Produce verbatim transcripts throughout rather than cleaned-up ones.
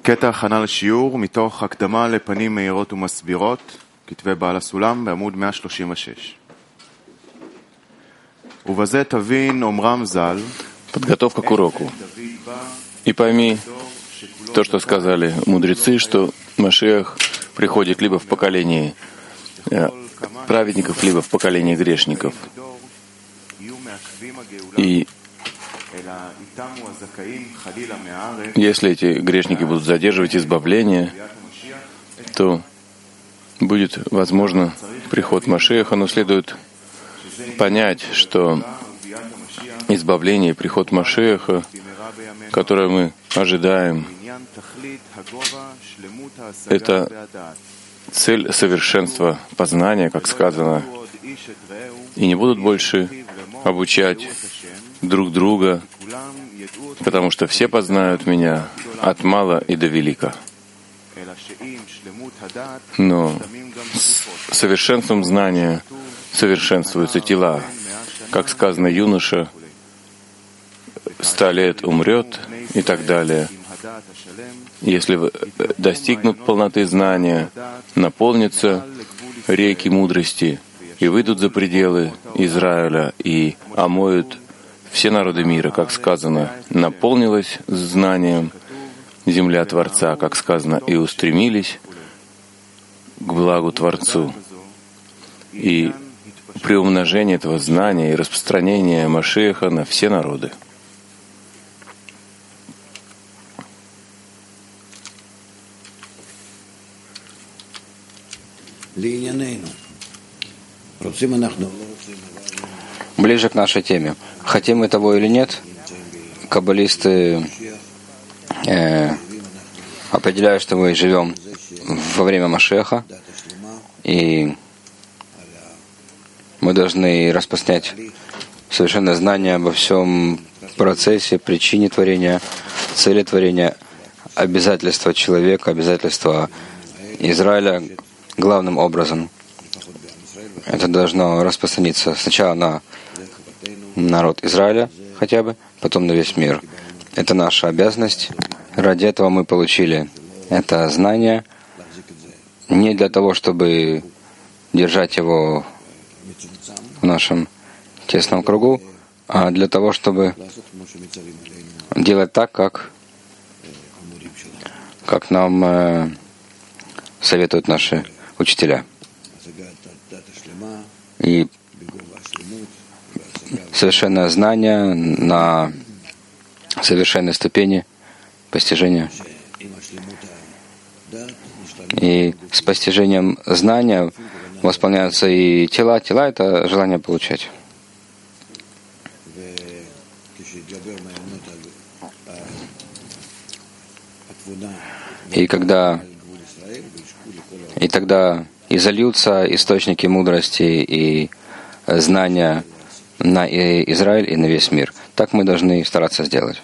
קטע הכנה לשיעור מתוך הקדמה לפנים מאירות ומסבירות, כתבי בעל הסולם בעמוד мое тридцать шесть. ובזה תבין אומרם ז"ל. Подготовка к уроку. И пойми то, что сказали мудрецы, что Машиах приходит либо в поколении праведников, либо в поколении грешников. И если эти грешники будут задерживать избавление, то будет возможно приход Машиаха, но следует понять, что избавление и приход Машиаха, которое мы ожидаем, это цель совершенства познания, как сказано, и не будут больше обучать друг друга, потому что все познают Меня от мала и до велика. Но с совершенством знания совершенствуются тела. Как сказано, юноша ста лет умрет и так далее. Если достигнут полноты знания, наполнятся реки мудрости и выйдут за пределы Израиля и омоют все народы мира, как сказано, наполнилась знанием земля Творца, как сказано, и устремились к благу Творцу. И приумножение этого знания и распространение Машиаха на все народы. Ближе к нашей теме. Хотим мы того или нет, каббалисты э, определяют, что мы живем во время Машиаха, и мы должны распространять совершенное знание обо всем процессе, причине творения, цели творения, обязательства человека, обязательства Израиля главным образом. Это должно распространиться сначала на народ Израиля хотя бы, потом на весь мир. Это наша обязанность. Ради этого мы получили это знание не для того, чтобы держать его в нашем тесном кругу, а для того, чтобы делать так, как, как нам э, советуют наши учителя. И совершенное знание на совершенной ступени постижения. И с постижением знания восполняются и тела. Тела — это желание получать. И когда и тогда и зальются источники мудрости и знания на Израиль и на весь мир. Так мы должны стараться сделать.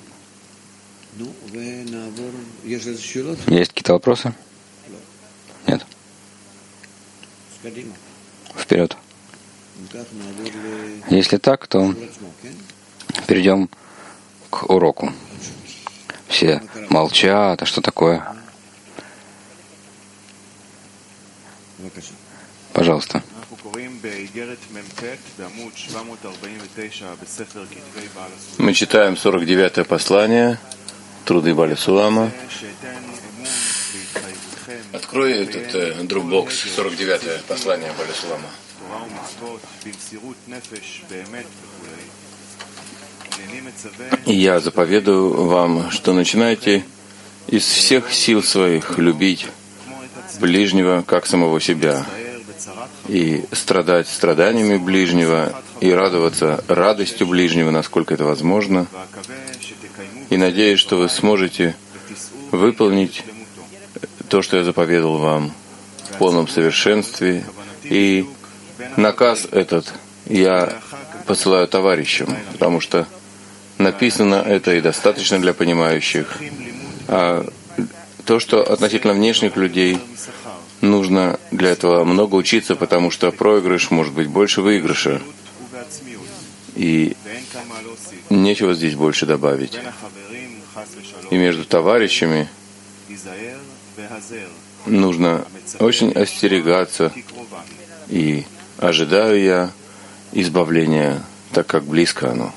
Есть какие-то вопросы? Нет? Вперед. Если так, то перейдем к уроку. Все молчат, а что такое? Пожалуйста. Мы читаем сорок девятое послание, труды Бааль Сулама. Открой этот э, дропбокс, сорок девятое послание Бааль Сулама. И я заповедую вам, что начинайте из всех сил своих любить ближнего, как самого себя, и страдать страданиями ближнего, и радоваться радостью ближнего, насколько это возможно, и надеюсь, что вы сможете выполнить то, что я заповедал вам в полном совершенстве, и наказ этот я посылаю товарищам, потому что написано это и достаточно для понимающих. А то, что относительно внешних людей, нужно для этого много учиться, потому что проигрыш может быть больше выигрыша. И нечего здесь больше добавить. И между товарищами нужно очень остерегаться, и ожидаю я избавления, так как близко оно.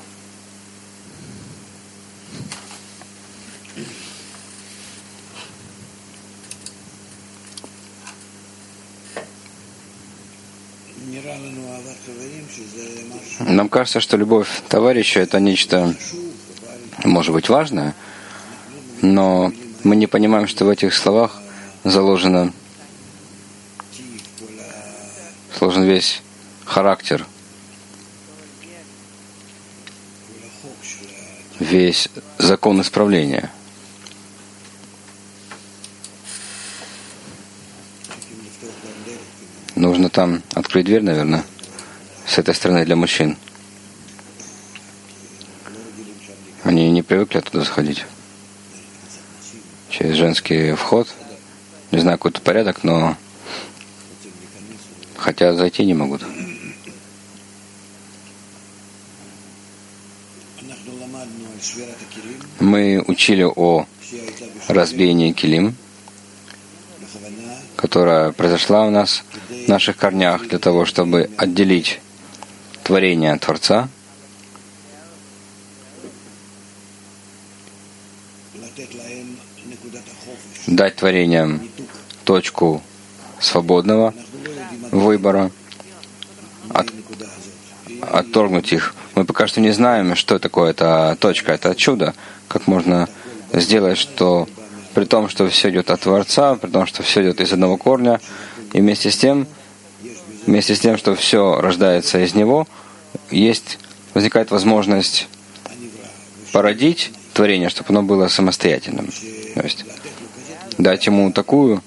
Нам кажется, что любовь товарища — это нечто, может быть, важное, но мы не понимаем, что в этих словах заложено, сложен весь характер, весь закон исправления. Нужно там открыть дверь, наверное, с этой стороны для мужчин. Они не привыкли оттуда заходить. Через женский вход. Не знаю, какой-то порядок, но хотя зайти не могут. Мы учили о разбиении килим, которая произошла у нас в наших корнях для того, чтобы отделить творение от Творца, дать творениям точку свободного выбора, от, отторгнуть их. Мы пока что не знаем, что такое эта точка, это чудо. Как можно сделать, что при том, что все идет от Творца, при том, что все идет из одного корня, и вместе с тем, вместе с тем, что все рождается из него, есть, возникает возможность породить творение, чтобы оно было самостоятельным. То есть дать ему такую,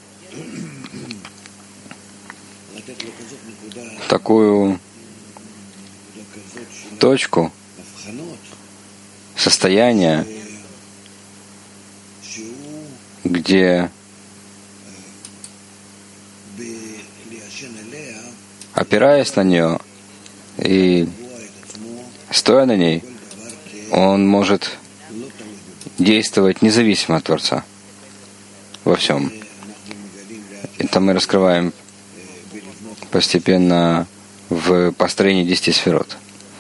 такую точку, состояние, где, опираясь на нее и стоя на ней, он может действовать независимо от Творца во всем. Это мы раскрываем постепенно в построении десяти сферот.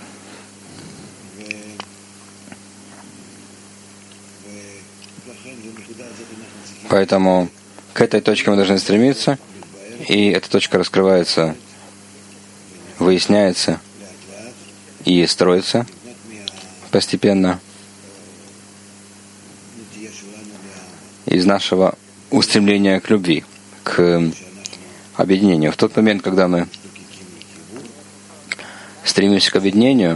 Поэтому к этой точке мы должны стремиться, и эта точка раскрывается, выясняется и строится постепенно из нашего устремления к любви, к объединению. В тот момент, когда мы стремимся к объединению,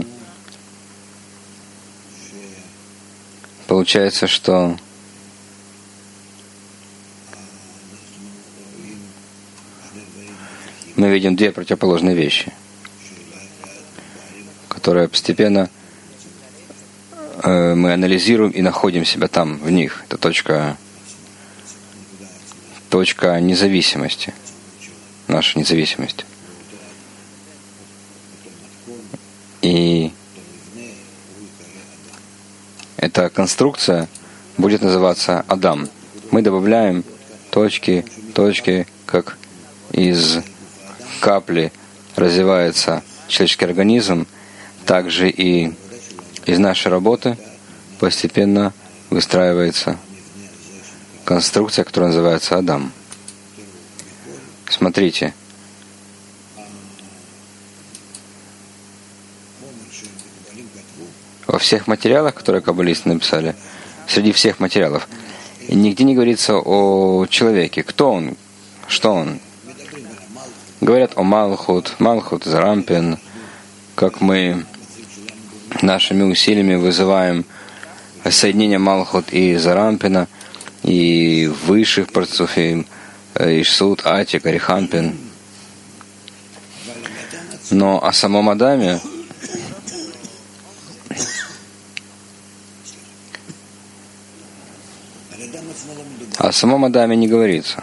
получается, что мы видим две противоположные вещи, которые постепенно э, мы анализируем и находим себя там, в них. Это точка, точка независимости, наша независимость. И эта конструкция будет называться Адам. Мы добавляем точки, точки, как из капли развивается человеческий организм, также и из нашей работы постепенно выстраивается конструкция, которая называется Адам. Смотрите. Во всех материалах, которые каббалисты написали, среди всех материалов, нигде не говорится о человеке. Кто он? Что он? Говорят о Малхут, Малхут, Зарампин, как мы нашими усилиями вызываем соединение Малхут и Зарампина, и высших парцуфим, Ишсуд, Атик, Арихампин. Но о самом Адаме о самом Адаме не говорится.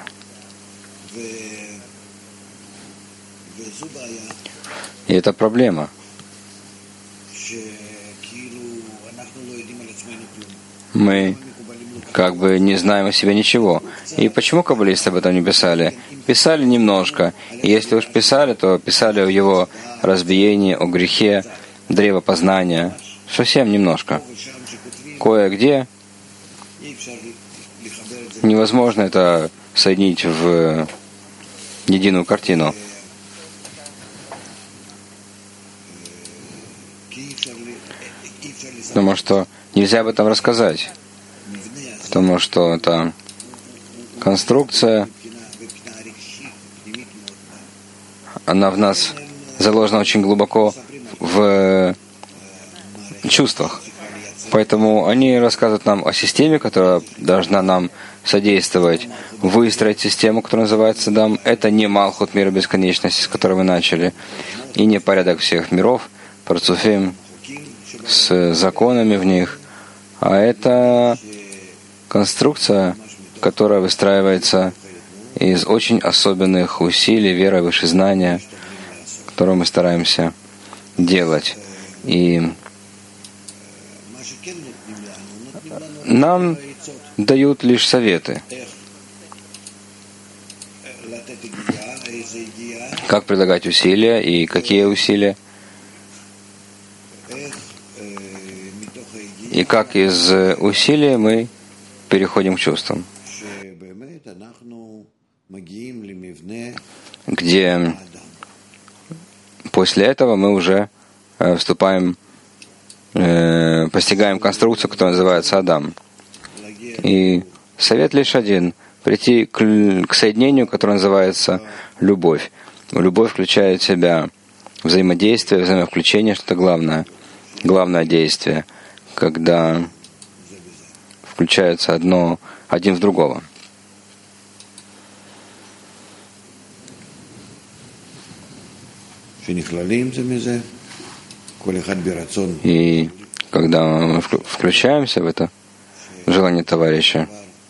И это проблема. Мы как бы не знаем о себе ничего. И почему каббалисты об этом не писали? Писали немножко. И если уж писали, то писали о его разбиении, о грехе, древо познания. Совсем немножко. Кое-где невозможно это соединить в единую картину. Потому что нельзя об этом рассказать. Потому что это конструкция, она в нас заложена очень глубоко в чувствах. Поэтому они рассказывают нам о системе, которая должна нам содействовать, выстроить систему, которая называется Дам. Это не Малхут, мира бесконечности, с которой мы начали, и не порядок всех миров, Парцуфим, с законами в них, а это конструкция, которая выстраивается из очень особенных усилий, веры, вышезнания, которую мы стараемся делать. И нам дают лишь советы, как прилагать усилия и какие усилия, и как из усилий мы переходим к чувствам, где после этого мы уже вступаем, постигаем конструкцию, которая называется Адам. И совет лишь один — прийти к, к соединению, которое называется любовь. Любовь включает в себя взаимодействие, взаимовключение, что-то главное, главное действие, когда включается одно, один в другого. И когда мы включаемся в это желание товарища,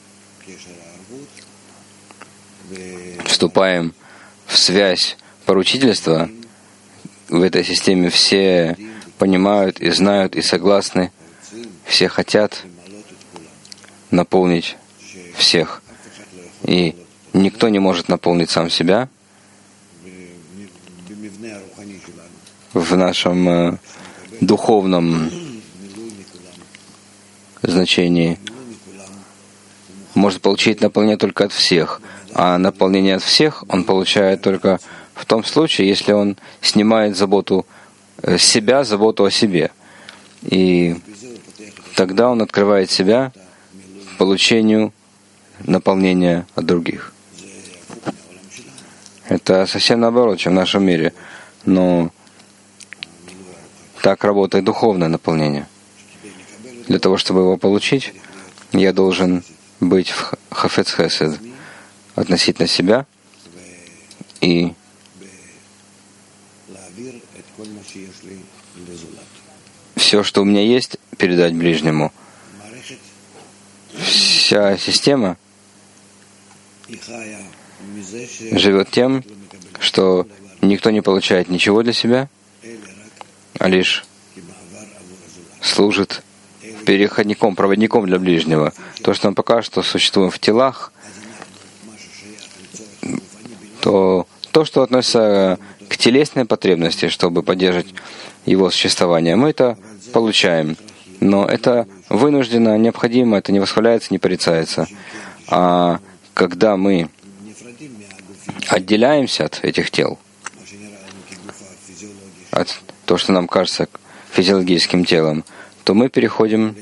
вступаем в связь поручительства, в этой системе все понимают и знают и согласны, все хотят наполнить всех. И никто не может наполнить сам себя. В нашем э, духовном значении может получить наполнение только от всех, а наполнение от всех он получает только в том случае, если он снимает заботу с себя, заботу о себе. И тогда он открывает себя получению наполнения от других. Это совсем наоборот, чем в нашем мире. Но так работает духовное наполнение. Для того, чтобы его получить, я должен быть в хафец хесед относительно себя и все, что у меня есть, передать ближнему. Вся система живет тем, что никто не получает ничего для себя, а лишь служит переходником, проводником для ближнего. То, что нам покажет, что существуем в телах, то то, что относится к телесной потребности, чтобы поддерживать его существование, мы это получаем. Но это вынужденно, необходимо, это не восхваляется, не порицается. А когда мы отделяемся от этих тел, от того, что нам кажется физиологическим телом, то мы переходим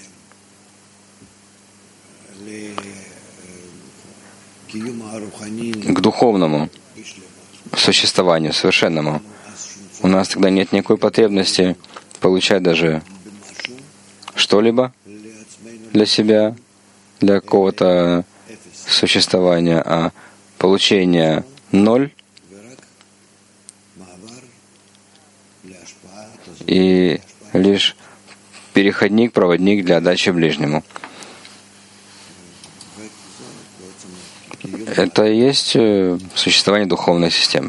к духовному существованию, совершенному. У нас тогда нет никакой потребности получать даже что-либо для себя, для какого-то существования, а получение ноль и лишь переходник, проводник для отдачи ближнему. Это и есть существование духовной системы.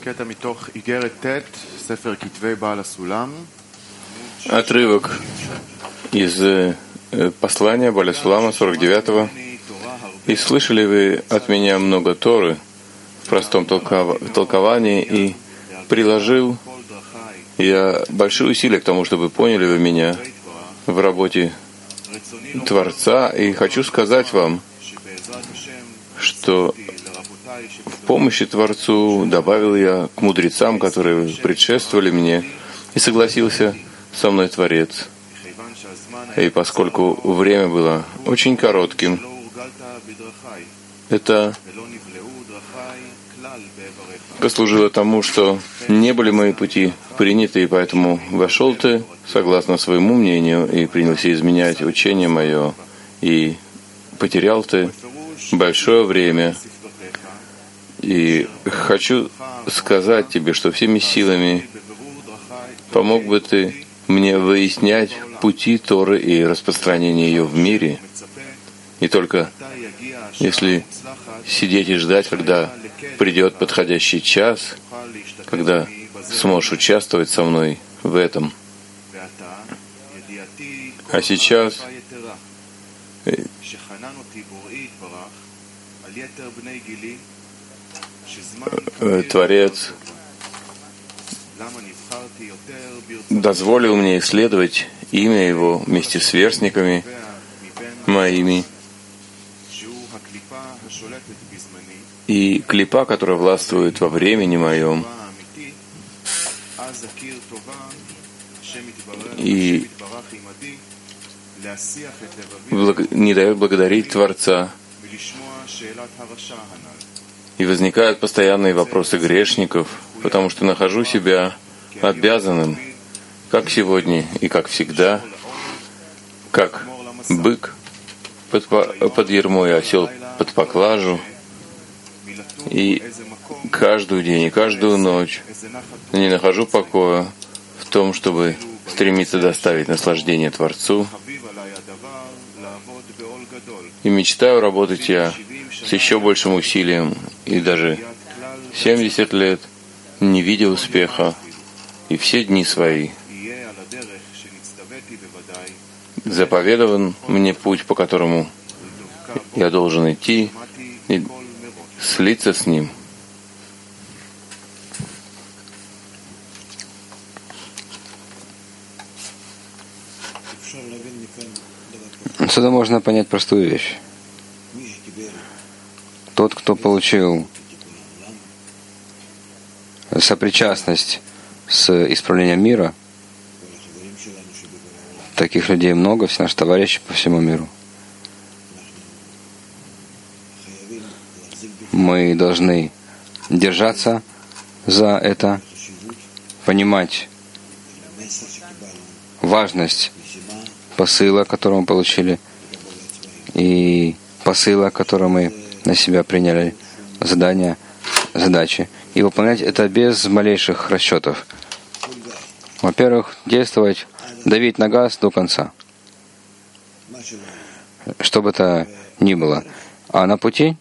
Отрывок из послания Бааля Сулама сорок девятого. «И слышали вы от меня много Торы в простом толковании, и приложил я большие усилия к тому, чтобы поняли вы меня в работе Творца, и хочу сказать вам, что в помощи Творцу добавил я к мудрецам, которые предшествовали мне, и согласился со мной Творец. И поскольку время было очень коротким, это послужило тому, что не были мои пути приняты, и поэтому вошел ты согласно своему мнению и принялся изменять учение мое, и потерял ты большое время. И хочу сказать тебе, что всеми силами помог бы ты мне выяснять пути Торы и распространение ее в мире. И только если сидеть и ждать, когда придет подходящий час, когда сможешь участвовать со мной в этом. А сейчас Творец дозволил мне исследовать имя Его вместе с сверстниками моими. И клипа, которая властвует во времени моем, и не дает благодарить Творца. И возникают постоянные вопросы грешников, потому что нахожу себя обязанным, как сегодня и как всегда, как бык под, под ярмо и осел под поклажу, и каждый день и каждую ночь не нахожу покоя в том, чтобы стремиться доставить наслаждение Творцу, и мечтаю работать я с еще большим усилием, и даже семьдесят лет не видя успеха, и все дни свои заповедован мне путь, по которому я должен идти и слиться с Ним. Отсюда можно понять простую вещь. Тот, кто получил сопричастность с исправлением мира, таких людей много, все наши товарищи по всему миру. Мы должны держаться за это, понимать важность посыла, который мы получили, и посыла, который мы на себя приняли, задания, задачи, и выполнять это без малейших расчетов. Во-первых, действовать, давить на газ до конца, что бы это ни было. А на пути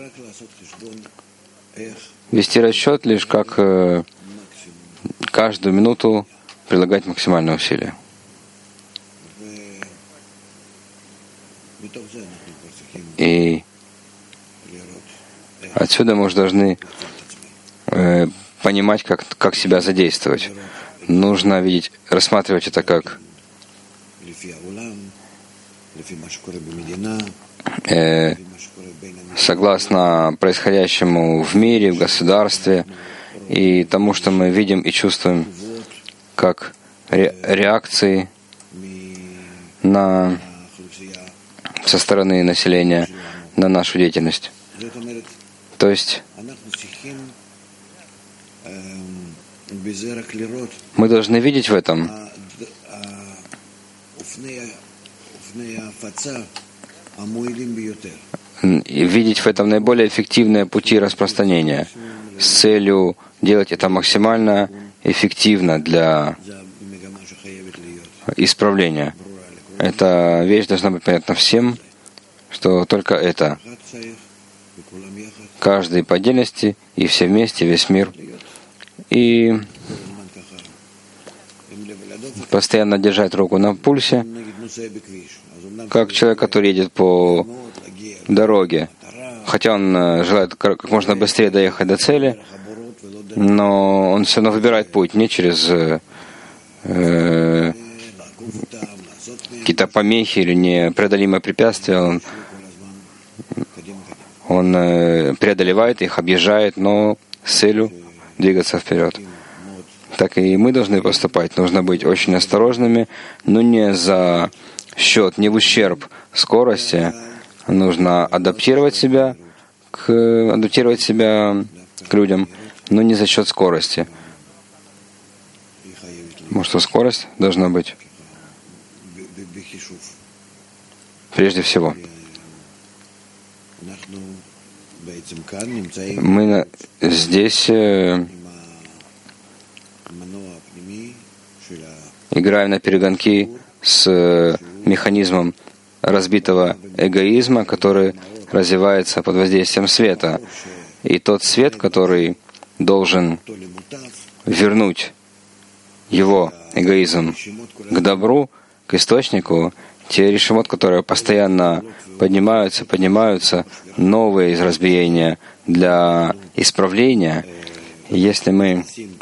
вести расчет лишь как э, каждую минуту прилагать максимальное усилие. И отсюда мы уже должны э, понимать, как, как себя задействовать. Нужно видеть, рассматривать это как э, согласно происходящему в мире, в государстве и тому, что мы видим и чувствуем как ре, реакции на, со стороны населения на нашу деятельность. То есть мы должны видеть в этом и видеть в этом наиболее эффективные пути распространения с целью делать это максимально эффективно для исправления. Эта вещь должна быть понятна всем, что только это. Каждый по отдельности и все вместе, весь мир и постоянно держать руку на пульсе, как человек, который едет по дороге. Хотя он желает как можно быстрее доехать до цели, но он все равно выбирает путь не через э, какие-то помехи или непреодолимые препятствия. Он, он э, преодолевает их, объезжает, но с целью двигаться вперед. Так и мы должны поступать. Нужно быть очень осторожными, но не за счет, не в ущерб скорости. Нужно адаптировать себя к, адаптировать себя к людям, но не за счет скорости. Потому что скорость должна быть прежде всего. Мы здесь играем на перегонки с механизмом разбитого эгоизма, который развивается под воздействием света. И тот свет, который должен вернуть его эгоизм к добру, к источнику, те решимот, которые постоянно поднимаются, поднимаются, новые из разбиения для исправления. Если мы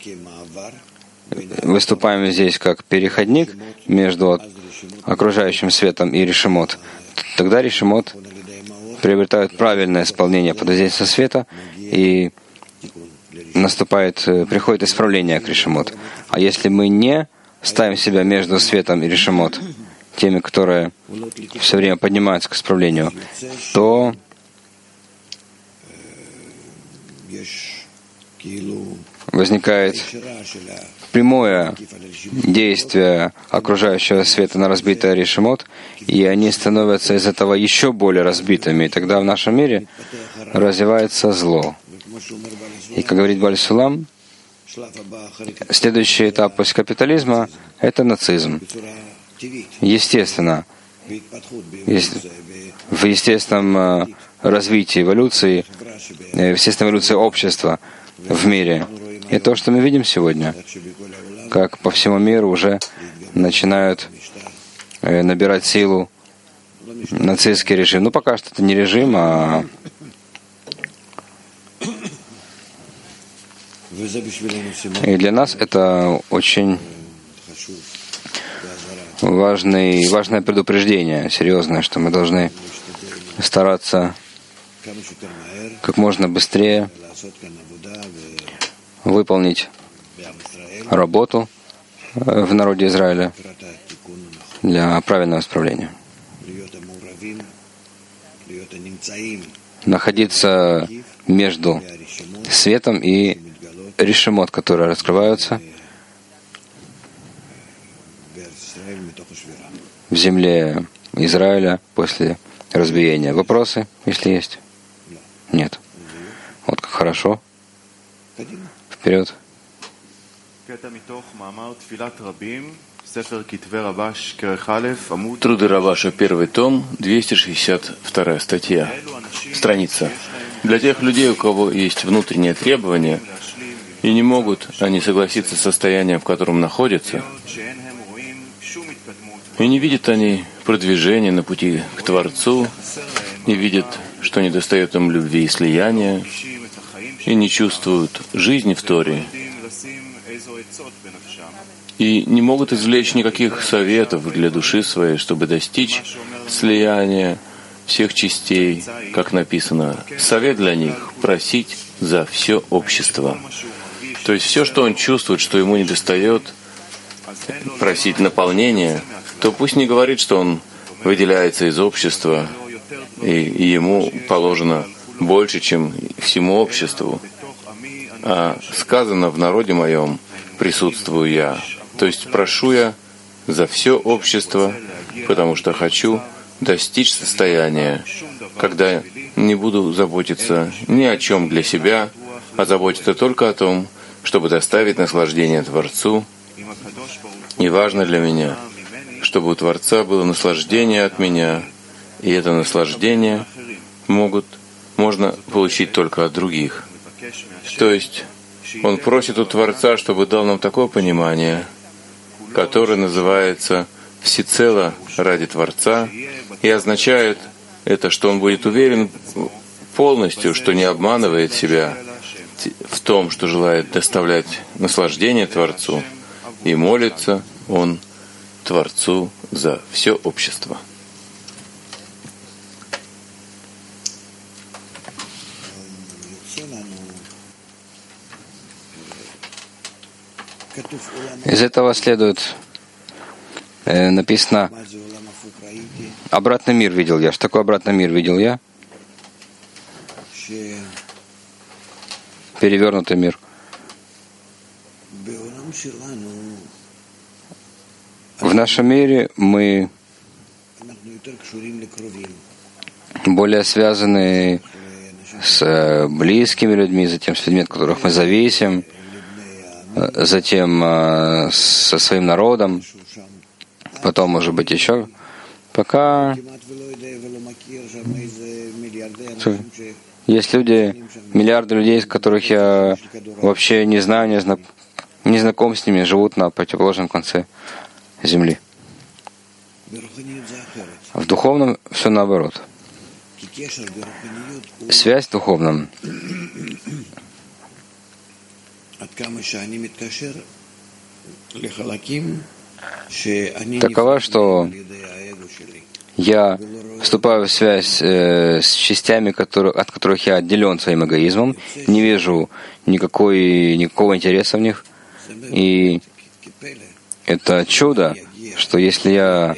выступаем здесь как переходник между окружающим светом и решимот, тогда решимот приобретают правильное исполнение под воздействием света, и наступает, приходит исправление к решимот. А если мы не ставим себя между светом и решимот, теми, которые все время поднимаются к исправлению, то возникает прямое действие окружающего света на разбитый решимот, и они становятся из этого еще более разбитыми. И тогда в нашем мире развивается зло. И, как говорит Бааль Сулам, следующий этап после капитализма — это нацизм. Естественно, в естественном развитии эволюции, в естественной эволюции общества в мире. И то, что мы видим сегодня, как по всему миру уже начинают набирать силу нацистский режим. Ну, пока что это не режим, а и для нас это очень важный, важное предупреждение, серьезное, что мы должны стараться как можно быстрее выполнить работу в народе Израиля для правильного исправления. Находиться между светом и решимот, которые раскрываются в земле Израиля после разбиения. Вопросы, если есть? Нет. Вот как хорошо. Вперед. Труды Рабаша, первый том, двести шестьдесят вторая статья, страница. Для тех людей, у кого есть внутренние требования, и не могут они согласиться с состоянием, в котором находятся, и не видят они продвижения на пути к Творцу, не видят, что недостает им любви и слияния, и не чувствуют жизни в Торе, и не могут извлечь никаких советов для души своей, чтобы достичь слияния всех частей, как написано. Совет для них — просить за все общество. То есть все, что он чувствует, что ему недостает, просить наполнения, то пусть не говорит, что он выделяется из общества, и, и ему положено больше, чем всему обществу. А сказано в народе моем присутствую я. То есть прошу я за все общество, потому что хочу достичь состояния, когда не буду заботиться ни о чем для себя, а заботиться только о том, чтобы доставить наслаждение Творцу. И важно для меня, чтобы у Творца было наслаждение от меня, и это наслаждение могут, можно получить только от других. То есть Он просит у Творца, чтобы дал нам такое понимание, которое называется всецело ради Творца, и означает это, что он будет уверен полностью, что не обманывает себя в том, что желает доставлять наслаждение Творцу, и молится он Творцу за все общество. Из этого следует, э, написано, обратный мир видел я. Что такое обратный мир видел я? Перевернутый мир. В нашем мире мы более связаны с близкими людьми, затем с людьми, от которых мы зависим, затем со своим народом, потом, может быть, еще, пока есть люди, миллиарды людей, с которых я вообще не знаю, не, зна... не знаком с ними, живут на противоположном конце земли. В духовном все наоборот. Связь в духовном такова, что я вступаю в связь э, с частями, которые, от которых я отделен своим эгоизмом, не вижу никакой, никакого интереса в них. И это чудо, что если я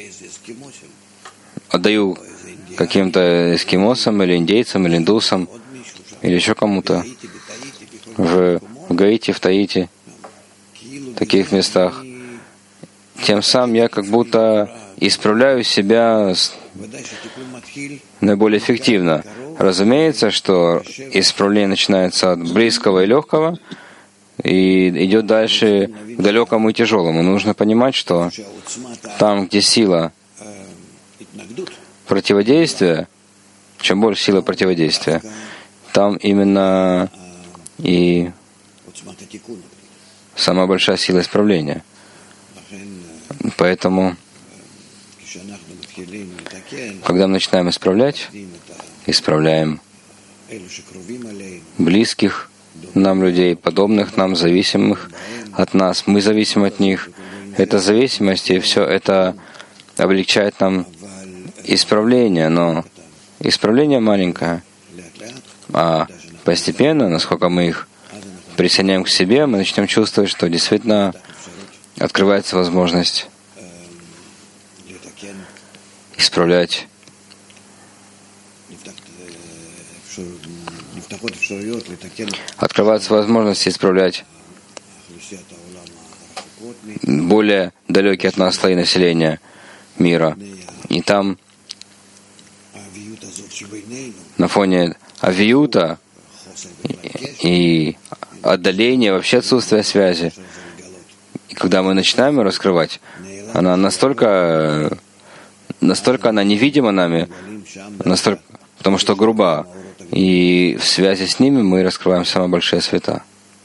отдаю каким-то эскимосам или индейцам, или индусам, или еще кому-то в Гаити, в Таити, в таких местах, тем самым я как будто исправляю себя наиболее эффективно. Разумеется, что исправление начинается от близкого и легкого и идет дальше к далекому и тяжелому. Нужно понимать, что там, где сила противодействия, чем больше сила противодействия, там именно и самая большая сила исправления. Поэтому, когда мы начинаем исправлять, исправляем близких нам людей, подобных нам, зависимых от нас, мы зависим от них. Это зависимость, и все это облегчает нам исправление, но исправление маленькое. А постепенно, насколько мы их присоединяем к себе, мы начнем чувствовать, что действительно открывается возможность исправлять открывается возможность исправлять более далекие от нас слои населения мира. И там на фоне авиюта и отдаления, вообще отсутствия связи, и когда мы начинаем ее раскрывать, она настолько, настолько она невидима нами, настолько, потому что груба, и в связи с ними мы раскрываем самые большие света.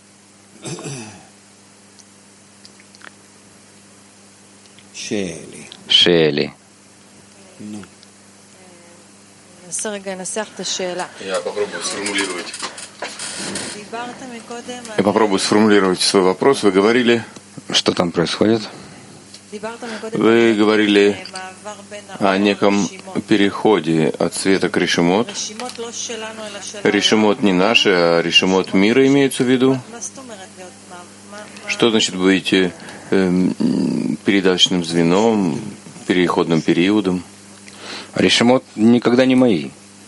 Шели. Я попробую сформулировать. Я попробую сформулировать свой вопрос. Вы говорили... Что там происходит? Вы говорили о неком переходе от света к решимот. Решимот не наши, а решимот мира имеется в виду. Что значит быть э, передаточным звеном, переходным периодом? Решимот никогда не мои.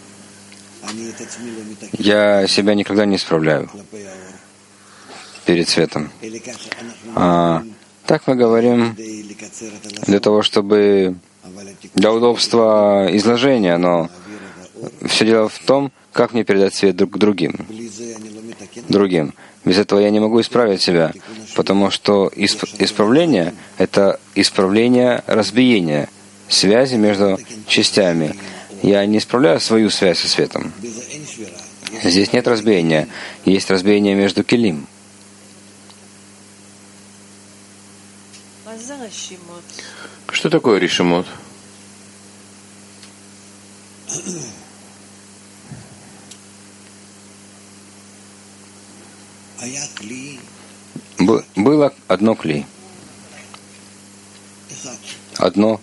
Я себя никогда не исправляю перед светом. А так мы говорим для того, чтобы для удобства изложения, но все дело в том, как мне передать свет друг к другим. Другим. Без этого я не могу исправить себя, потому что исправление — это исправление разбиения, связи между частями. Я не исправляю свою связь со светом. Здесь нет разбиения. Есть разбиение между келим. Что такое решимот? Б- было одно кли. Одно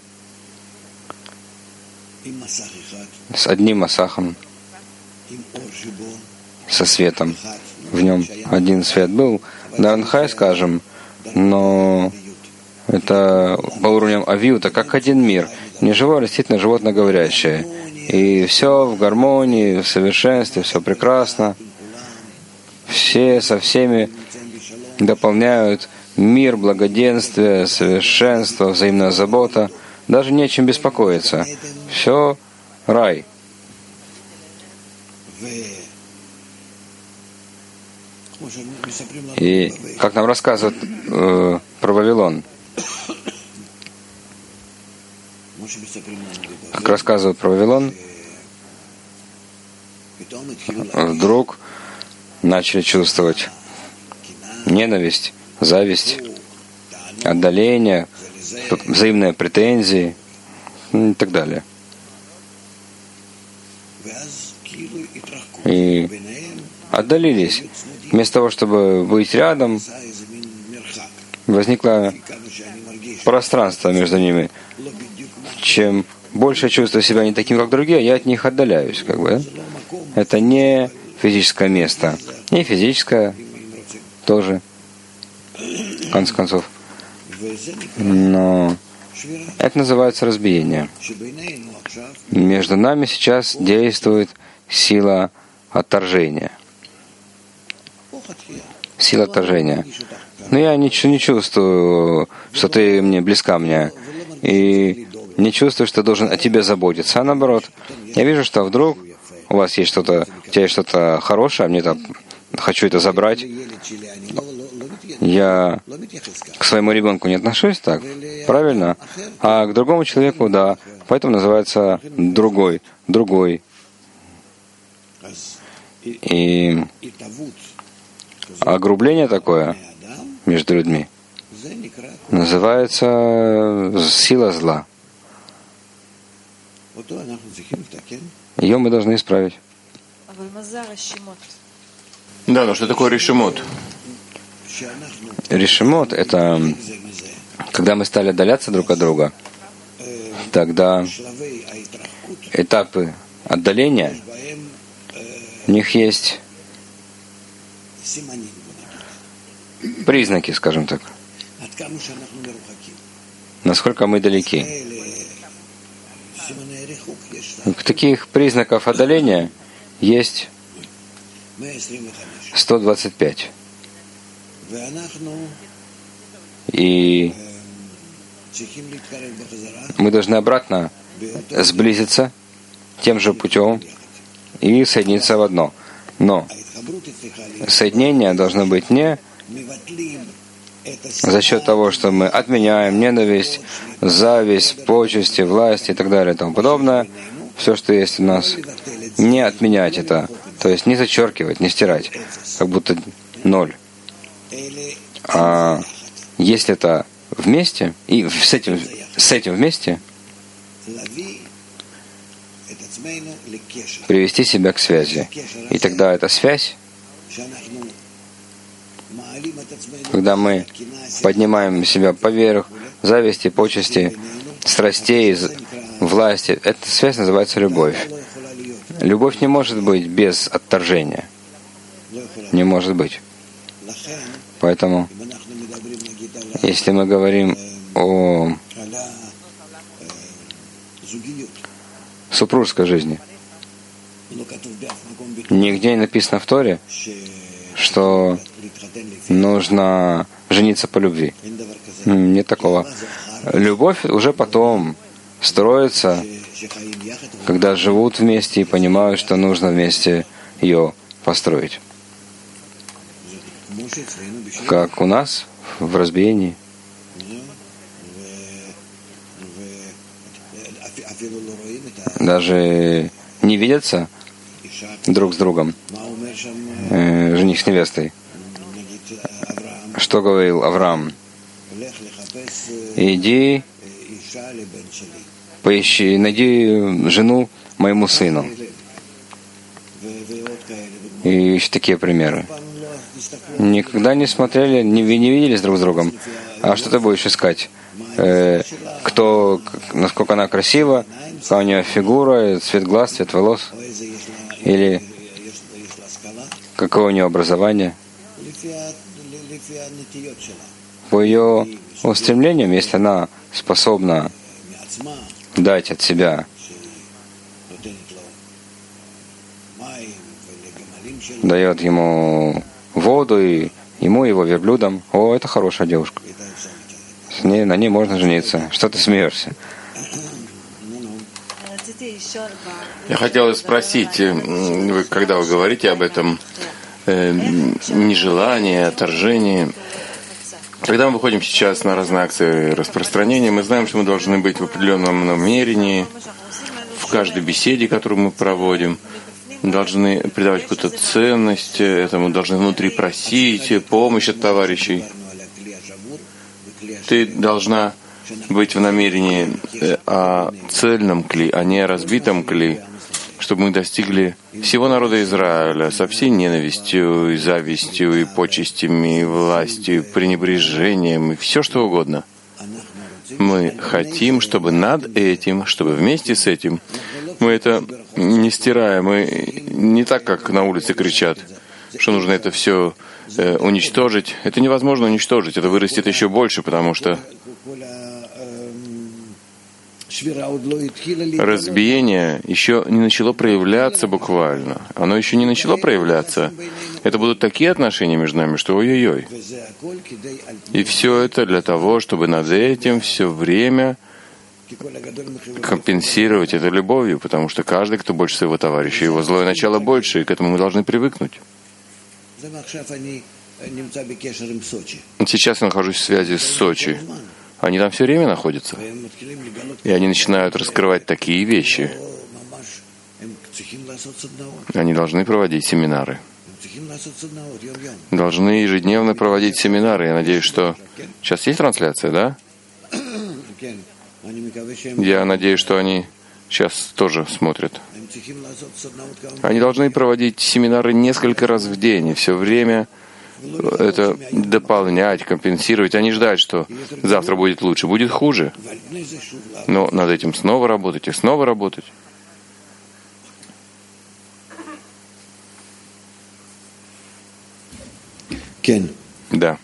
с одним масахом, со светом. В нем один свет был. Даранхай, скажем, но это по уровням авиута, как один мир. Не живое, действительно животное говорящее. И все в гармонии, в совершенстве, все прекрасно. Все со всеми дополняют мир, благоденствие, совершенство, взаимная забота. Даже не о чем беспокоиться. Все рай. И как нам рассказывают э, про Вавилон, как рассказывают про Вавилон, вдруг начали чувствовать ненависть, зависть, отдаление, взаимные претензии и так далее. И отдалились. Вместо того, чтобы быть рядом, возникло пространство между ними. Чем больше я чувствую себя не таким, как другие, я от них отдаляюсь. Как бы. Это не физическое место. Не физическое тоже, в конце концов. Но это называется разбиение. Между нами сейчас действует сила отторжения. Сила отторжения. Но я ничего не чувствую, что ты мне близка мне. И не чувствую, что должен о тебе заботиться. А наоборот, я вижу, что вдруг у вас есть что-то, у тебя есть что-то хорошее, а мне там хочу это забрать. Я к своему ребенку не отношусь так, правильно? А к другому человеку, да. Поэтому называется другой, другой. И огрубление такое между людьми называется сила зла. Ее мы должны исправить. Да, но что такое решимот? Решимот — это когда мы стали отдаляться друг от друга, тогда этапы отдаления, в них есть признаки, скажем так, насколько мы далеки. Таких признаков отдаления есть сто двадцать пять. И мы должны обратно сблизиться тем же путем и соединиться в одно. Но соединение должно быть не за счет того, что мы отменяем ненависть, зависть, почести, власть и так далее и тому подобное. Все, что есть у нас, не отменять это, то есть не зачеркивать, не стирать, как будто ноль. А если это вместе, и с этим, с этим вместе, привести себя к связи. И тогда эта связь, когда мы поднимаем себя поверх зависти, почести, страстей, власти, эта связь называется любовь. Любовь не может быть без отторжения. Не может быть. Поэтому, если мы говорим о супружеской жизни, нигде не написано в Торе, что нужно жениться по любви. Нет такого. Любовь уже потом строится, когда живут вместе и понимают, что нужно вместе ее построить. Как у нас в разбиении. Даже не видятся друг с другом, э, жених с невестой. Что говорил Авраам? иди, поищи, найди жену моему сыну. И еще такие примеры. Никогда не смотрели, не, не виделись друг с другом. А что ты будешь искать? Э, кто, насколько она красива, какая у нее фигура, цвет глаз, цвет волос? Или какое у нее образование? По ее устремлениям, если она способна дать от себя, дает ему воду и ему, его верблюдам, о, это хорошая девушка. С ней, на ней можно жениться. Что ты смеешься? Я хотел спросить, вы, когда вы говорите об этом э, нежелании, отторжении, когда мы выходим сейчас на разные акции распространения, мы знаем, что мы должны быть в определенном намерении, в каждой беседе, которую мы проводим, должны придавать какую-то ценность этому, должны внутри просить помощь от товарищей. Ты должна быть в намерении о цельном кли, а не о разбитом кли, чтобы мы достигли всего народа Израиля со всей ненавистью, и завистью, и почестями, и властью, и пренебрежением, и все что угодно. Мы хотим, чтобы над этим, чтобы вместе с этим, мы это не стираем, мы не так, как на улице кричат, что нужно это все э, уничтожить. Это невозможно уничтожить, это вырастет еще больше, потому что разбиение еще не начало проявляться буквально. Оно еще не начало проявляться. Это будут такие отношения между нами, что ой-ой-ой. И все это для того, чтобы над этим все время компенсировать это любовью, потому что каждый, кто больше своего товарища, его злое начало больше, и к этому мы должны привыкнуть. Сейчас я нахожусь в связи с Сочи. Они там все время находятся. И они начинают раскрывать такие вещи. Они должны проводить семинары. Должны ежедневно проводить семинары. Я надеюсь, что... Сейчас есть трансляция, да? Я надеюсь, что они сейчас тоже смотрят. Они должны проводить семинары несколько раз в день, и все время это дополнять, компенсировать. Они ждут, что завтра будет лучше, будет хуже. Но над этим снова работать и снова работать. Да.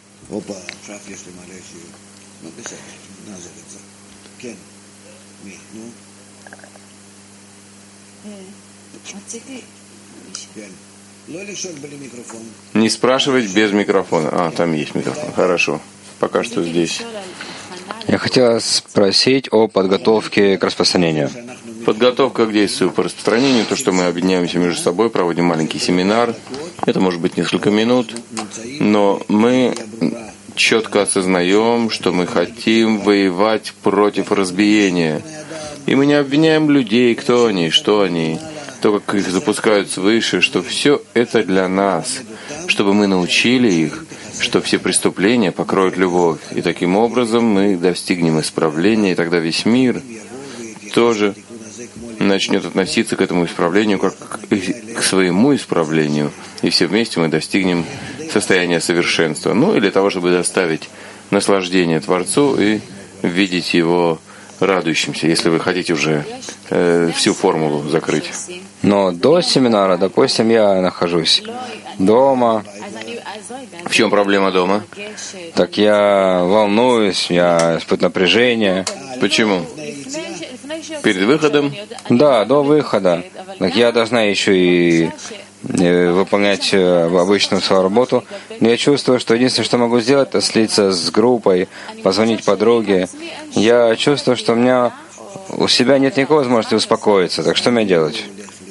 Не спрашивать без микрофона. А, там есть микрофон. Хорошо. Пока что здесь. Я хотел спросить о подготовке к распространению. Подготовка к действию по распространению, то, что мы объединяемся между собой, проводим маленький семинар. Это может быть несколько минут, но мы четко осознаем, что мы хотим воевать против разбиения. И мы не обвиняем людей, кто они, что они, то, как их запускают свыше, что все это для нас, чтобы мы научили их, что все преступления покроют любовь. И таким образом мы достигнем исправления, и тогда весь мир тоже начнет относиться к этому исправлению как к своему исправлению, и все вместе мы достигнем состояния совершенства. Ну и для того, чтобы доставить наслаждение Творцу и видеть Его радующимся, если вы хотите уже э, всю формулу закрыть. Но до семинара, допустим, я нахожусь дома. В чем проблема дома? Так я волнуюсь, я испытываю напряжение. Почему? Перед выходом? Да, до выхода. Так я должна еще и выполнять обычную свою работу. Но я чувствую, что единственное, что могу сделать, это слиться с группой, позвонить подруге. Я чувствую, что у меня у себя нет никакой возможности успокоиться. Так что мне делать?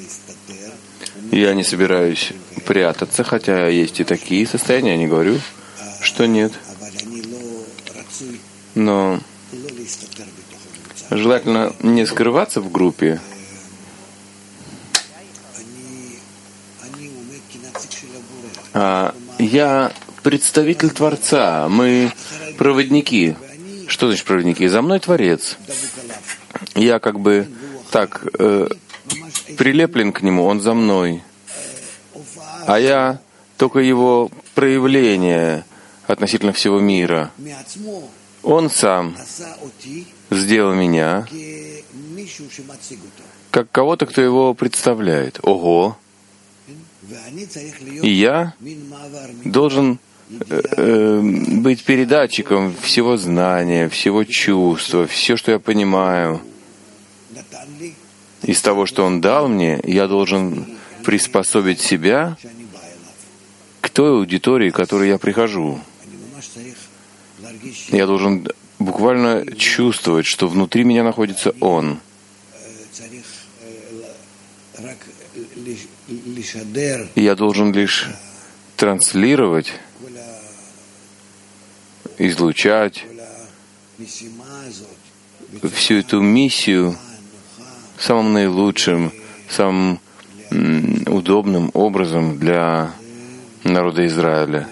Я не собираюсь прятаться, хотя есть и такие состояния, я не говорю, что нет. Но желательно не скрываться в группе. А я представитель Творца. Мы проводники. Что значит проводники? За мной Творец. Я как бы так э, прилеплен к Нему, Он за мной. А я только Его проявление относительно всего мира. Он сам сделал меня как кого-то, кто Его представляет. Ого! И я должен э, быть передатчиком всего знания, всего чувства, все, что я понимаю. Из того, что Он дал мне, я должен приспособить себя к той аудитории, к которой я прихожу. Я должен буквально чувствовать, что внутри меня находится Он. И я должен лишь транслировать, излучать всю эту миссию самым наилучшим, самым удобным образом для народа Израиля.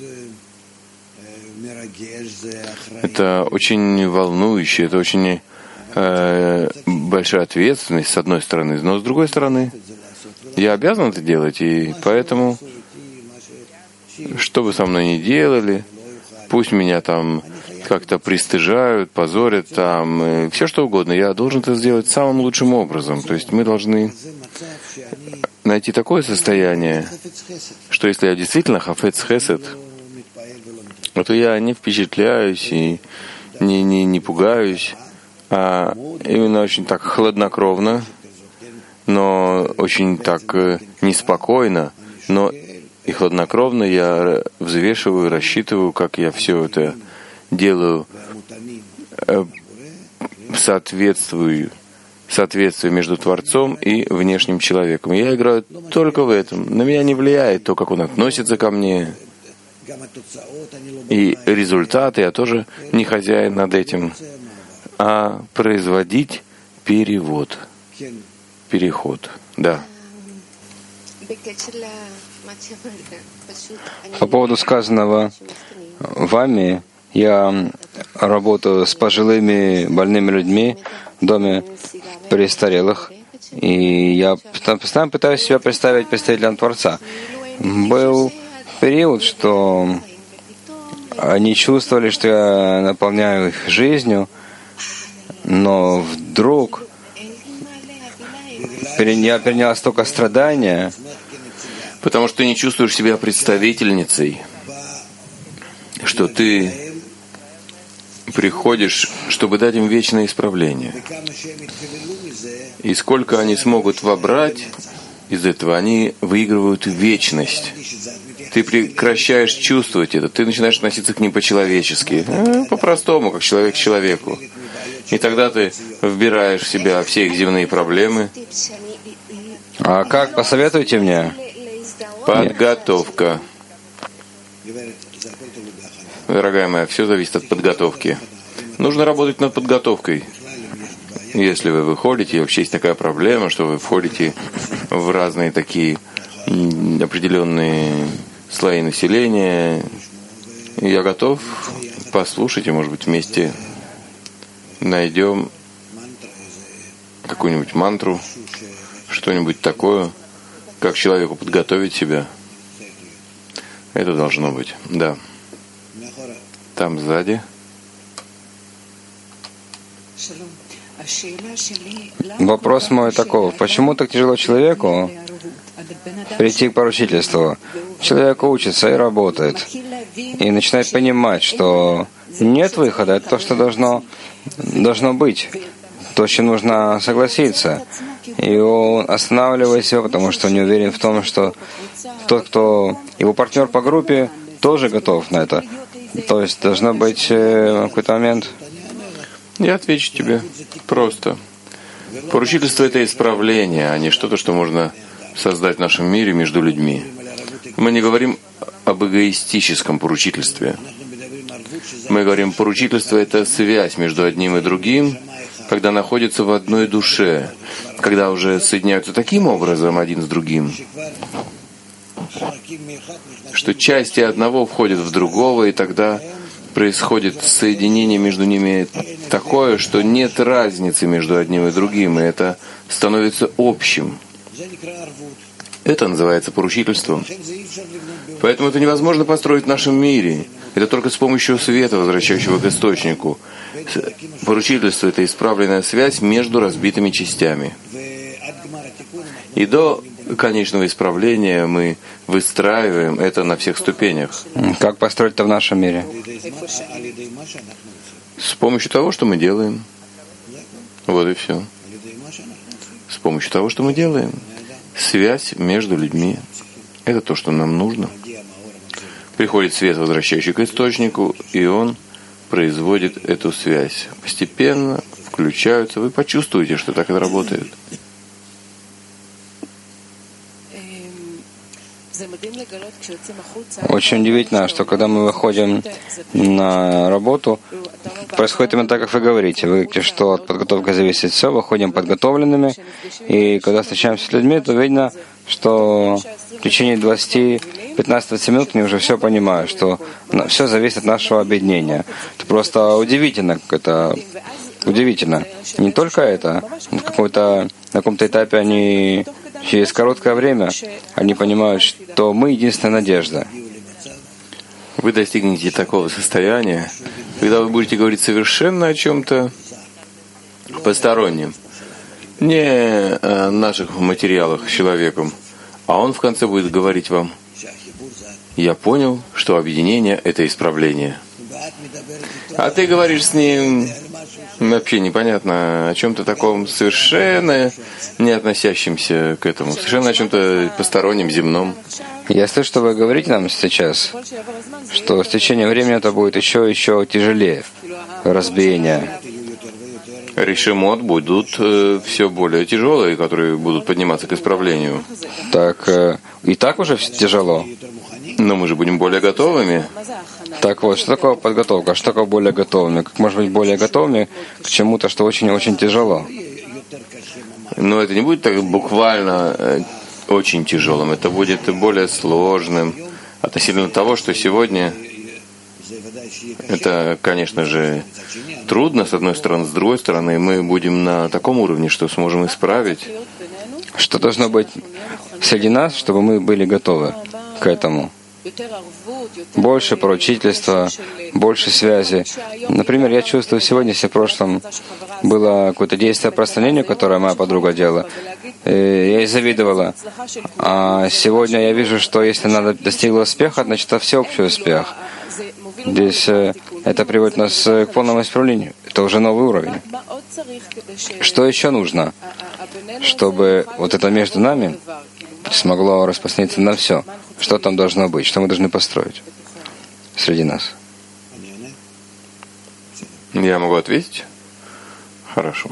Это очень волнующе, это очень э, большая ответственность, с одной стороны, но с другой стороны, я обязан это делать, и поэтому, что бы со мной ни делали, пусть меня там как-то пристыжают, позорят, там, все что угодно, я должен это сделать самым лучшим образом. То есть мы должны найти такое состояние, что если я действительно хафец хесед, то я не впечатляюсь и не, не, не пугаюсь, а именно очень так хладнокровно, но очень так неспокойно, но и хладнокровно я взвешиваю, рассчитываю, как я все это делаю, соответствую, соответствие между Творцом и внешним человеком. Я играю только в этом. На меня не влияет то, как он относится ко мне. И результаты я тоже не хозяин над этим, а производить перевод, переход. Да. По поводу сказанного вами, я работаю с пожилыми больными людьми в доме престарелых, и я постоянно пытаюсь себя представить представителем Творца. Был период, что они чувствовали, что я наполняю их жизнью, но вдруг я перенял столько страдания, потому что ты не чувствуешь себя представительницей, что ты приходишь, чтобы дать им вечное исправление. И сколько они смогут вобрать из этого, они выигрывают вечность. Ты прекращаешь чувствовать это, ты начинаешь относиться к ним по-человечески, по-простому, как человек к человеку. И тогда ты вбираешь в себя все их земные проблемы. А как? Посоветуйте мне. Подготовка. Дорогая моя, все зависит от подготовки. Нужно работать над подготовкой. Если вы выходите, вообще есть такая проблема, что вы входите в разные такие определенные слои населения. Я готов послушать, и, может быть, вместе найдем какую-нибудь мантру, что-нибудь такое, как человеку подготовить себя. Это должно быть, да. Там сзади. Вопрос мой таков. Почему так тяжело человеку прийти к поручительству? Человек учится и работает, и начинает понимать, что нет выхода, это то, что должно, должно быть, то, с чем нужно согласиться. И он останавливает себя, потому что не уверен в том, что тот, кто его партнер по группе, тоже готов на это. То есть должно быть э, какой-то момент. Я отвечу тебе просто. Поручительство — это исправление, а не что-то, что можно создать в нашем мире между людьми. Мы не говорим об эгоистическом поручительстве. Мы говорим, поручительство — это связь между одним и другим, когда находятся в одной душе, когда уже соединяются таким образом один с другим, что части одного входят в другого, и тогда происходит соединение между ними такое, что нет разницы между одним и другим, и это становится общим. Это называется поручительством. Поэтому это невозможно построить в нашем мире. Это только с помощью света, возвращающего к источнику. Поручительство — это исправленная связь между разбитыми частями. И до конечного исправления мы выстраиваем это на всех ступенях. Как построить это в нашем мире? С помощью того, что мы делаем. Вот и все. С помощью того, что мы делаем. Связь между людьми. Это то, что нам нужно. Приходит свет, возвращающий к источнику, и он производит эту связь. Постепенно включаются. Вы почувствуете, что так это работает. Очень удивительно, что когда мы выходим на работу, происходит именно так, как вы говорите. Вы говорите, что от подготовки зависит все, выходим подготовленными, и когда встречаемся с людьми, то видно, что в течение двадцати-пятнадцати минут они уже все понимают, что все зависит от нашего объединения. Это просто удивительно, это удивительно. Не только это, на каком-то, на каком-то этапе они через короткое время они понимают, что мы единственная надежда. Вы достигнете такого состояния, когда вы будете говорить совершенно о чем-то постороннем, не о наших материалах с человеком, а он в конце будет говорить вам: «Я понял, что объединение — это исправление». А ты говоришь с ним вообще непонятно о чем-то таком совершенно не относящемся к этому, совершенно о чем-то постороннем, земном. Я слышу, что вы говорите нам сейчас, что с течением времени это будет еще еще тяжелее, разбиение. Решимот будут э, все более тяжелые, которые будут подниматься к исправлению. Так, э, и так уже тяжело. Но мы же будем более готовыми. Так вот, что такое подготовка? Что такое более готовыми? Как можно быть более готовыми к чему-то, что очень-очень тяжело? Но это не будет так буквально э, очень тяжелым. Это будет более сложным относительно того, что сегодня это, конечно же, трудно, с одной стороны, с другой стороны, мы будем на таком уровне, что сможем исправить. Что должно быть среди нас, чтобы мы были готовы к этому? Больше поручительства, больше связи. Например, я чувствую сегодня, если в прошлом было какое-то действие по распространению, которое моя подруга делала, я ей завидовала. А сегодня я вижу, что если она достигла успеха, значит, это всеобщий успех. Здесь это приводит нас к полному исправлению. Это уже новый уровень. Что еще нужно, чтобы вот это между нами смогло распространиться на все? Что там должно быть? Что мы должны построить среди нас? Я могу ответить? Хорошо.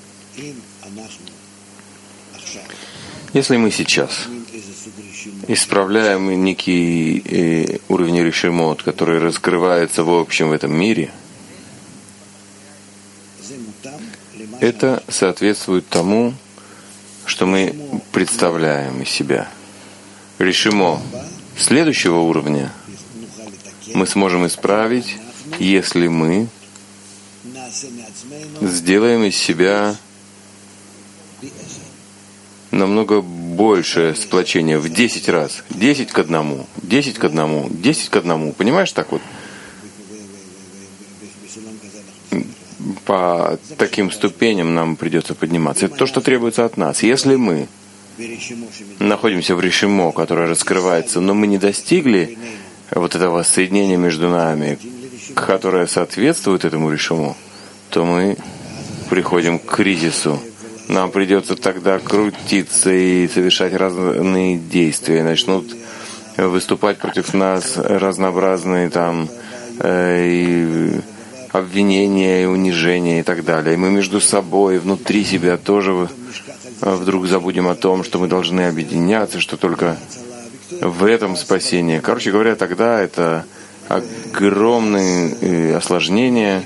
Если мы сейчас исправляем некий э, уровень решимот, который раскрывается в общем в этом мире, это соответствует тому, что мы представляем из себя. Решимо следующего уровня мы сможем исправить, если мы сделаем из себя намного большее сплочение в десять раз. Десять к одному, десять к одному, десять к одному. Понимаешь, так вот? По таким ступеням нам придется подниматься. Это то, что требуется от нас. Если мы находимся в решимо, которое раскрывается, но мы не достигли вот этого соединения между нами, которое соответствует этому решимо, то мы приходим к кризису. Нам придется тогда крутиться и совершать разные действия. Начнут выступать против нас разнообразные там э, и обвинения, и унижения и так далее. И мы между собой, внутри себя тоже вдруг забудем о том, что мы должны объединяться, что только в этом спасение. Короче говоря, тогда это огромные осложнения.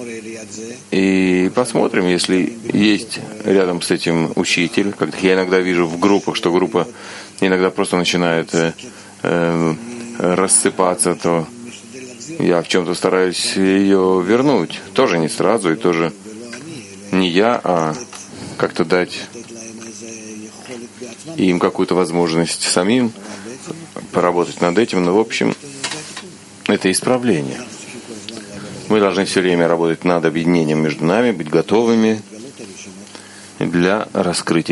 И посмотрим, если есть рядом с этим учитель, как я иногда вижу в группах, что группа иногда просто начинает э, э, рассыпаться, то Я в чем-то стараюсь ее вернуть. Тоже не сразу, и тоже не я, а как-то дать им какую-то возможность самим поработать над этим. Но, в общем, это исправление. Мы должны все время работать над объединением между нами, быть готовыми для раскрытия